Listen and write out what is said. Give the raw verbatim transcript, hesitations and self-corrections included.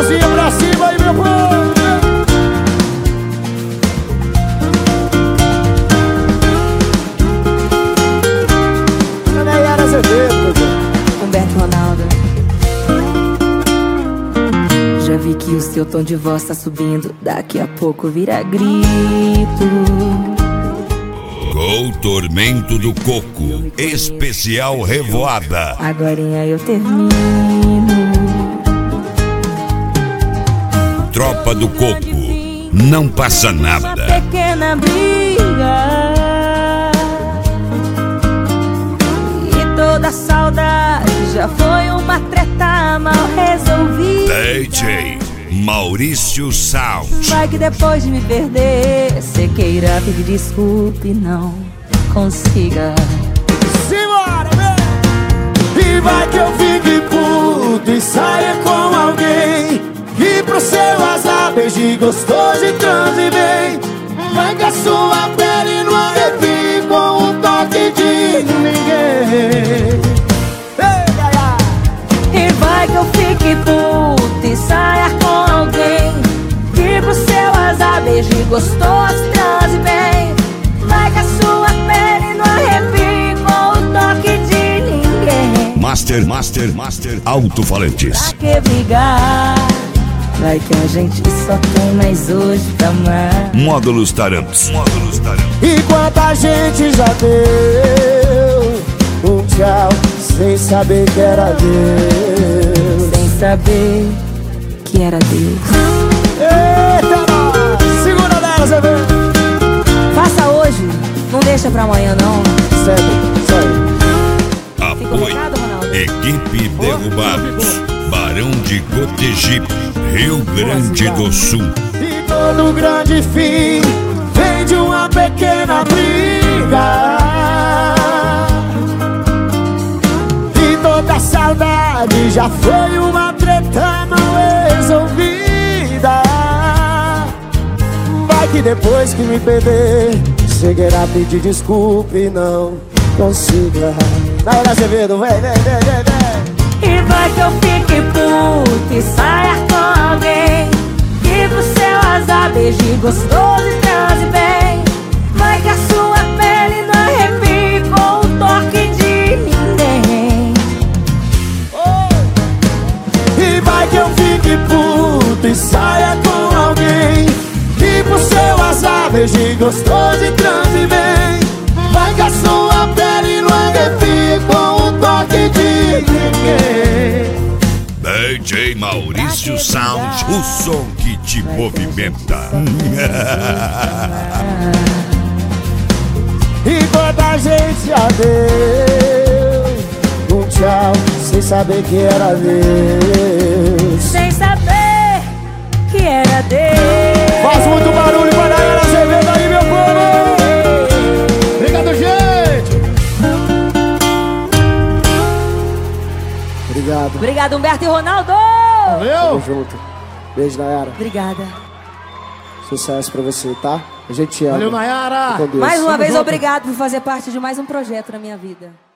mãozinha pra cima aí, meu povo. Nayara Azevedo, Humberto Ronaldo. Já vi que o seu tom de voz tá subindo, daqui a pouco vira grito. Gol Tormento do Coco, especial Revoada. Agorinha eu termino. Tropa do Coco, não passa nada. Uma pequena briga e toda saudade já foi uma treta mal resolvida. D J Maurício Sound. Vai que depois de me perder cê queira pedir desculpa e não consiga. simbora, vem! E vai que eu fique puto e saia com alguém, e pro seu azar beije gostoso e transe bem. Vai que a sua pele não arrepie com o toque de ninguém. Ei, ai, ai. E vai que eu fique puto e saia com alguém, que pro seu azar beije gostoso e transe bem. Vai que a sua pele não arrepie com o toque de ninguém. Master, Master, Master Alto-Falantes. Pra que brigar? Vai que a gente só tem mais hoje pra amar. Módulos Taramps. Módulos Taramps. Enquanto a gente já deu um tchau sem saber que era Deus. Sem saber que era Deus. Eita, nós! Segura nela, Zé Vê. Faça hoje, não deixa pra amanhã não. Segue, segue. Apoio. Obrigado, Ronaldo. Equipe Derrubados. Barão de Cotegipe, Rio Grande do Sul. E todo grande fim vem de uma pequena briga, e toda saudade já foi uma treta mal resolvida. Vai que depois que me perder cê queira pedir desculpa e não consiga. Nayara Azevedo, vem, vem, vem, vem, vem. E vai que eu fique puto e saia com alguém, que pro seu azar beije gostoso e transe bem. Vai que a sua pele não arrepie com o toque de ninguém. E vai que eu fique puto e saia com alguém, que pro seu azar beije gostoso e transe bem. Vai que a sua pele não arrepie com o toque de ninguém. D J Maurício Sound, o som que te movimenta. Enquanto a gente já deu um tchau sem saber que era Deus. Sem saber que era Deus. Faz muito barulho pra Nayara Azevedo aí, meu povo. Obrigado, gente. Obrigado. Obrigado, Humberto e Ronaldo. Valeu. Tamo junto. Beijo, Nayara. Obrigada. Sucesso pra você, tá? A gente te ama. Valeu, Nayara. Com Deus. Mais uma Tamo vez, junto. obrigado por fazer parte de mais um projeto na minha vida.